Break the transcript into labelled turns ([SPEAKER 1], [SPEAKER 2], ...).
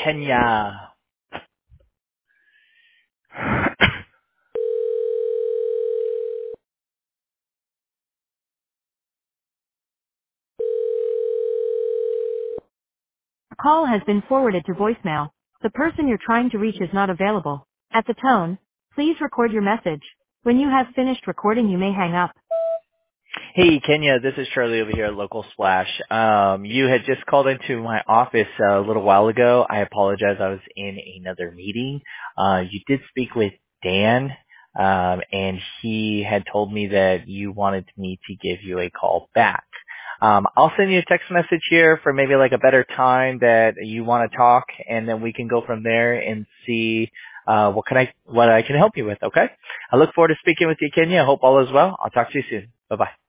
[SPEAKER 1] Kenya.
[SPEAKER 2] Call has been forwarded to voicemail. The person you're trying to reach is not available. At the tone, please record your message. When you have finished recording, you may hang up.
[SPEAKER 1] Hey, Kenya, this is Charlie over here at Local Splash. You had just called into my office a little while ago. I apologize. I was in another meeting. You did speak with Dan, and he had told me that you wanted me to give you a call back. I'll send you a text message here for maybe like a better time that you want to talk, and then we can go from there and see what I can help you with, okay? I look forward to speaking with you, Kenya. I hope all is well. I'll talk to you soon. Bye-bye.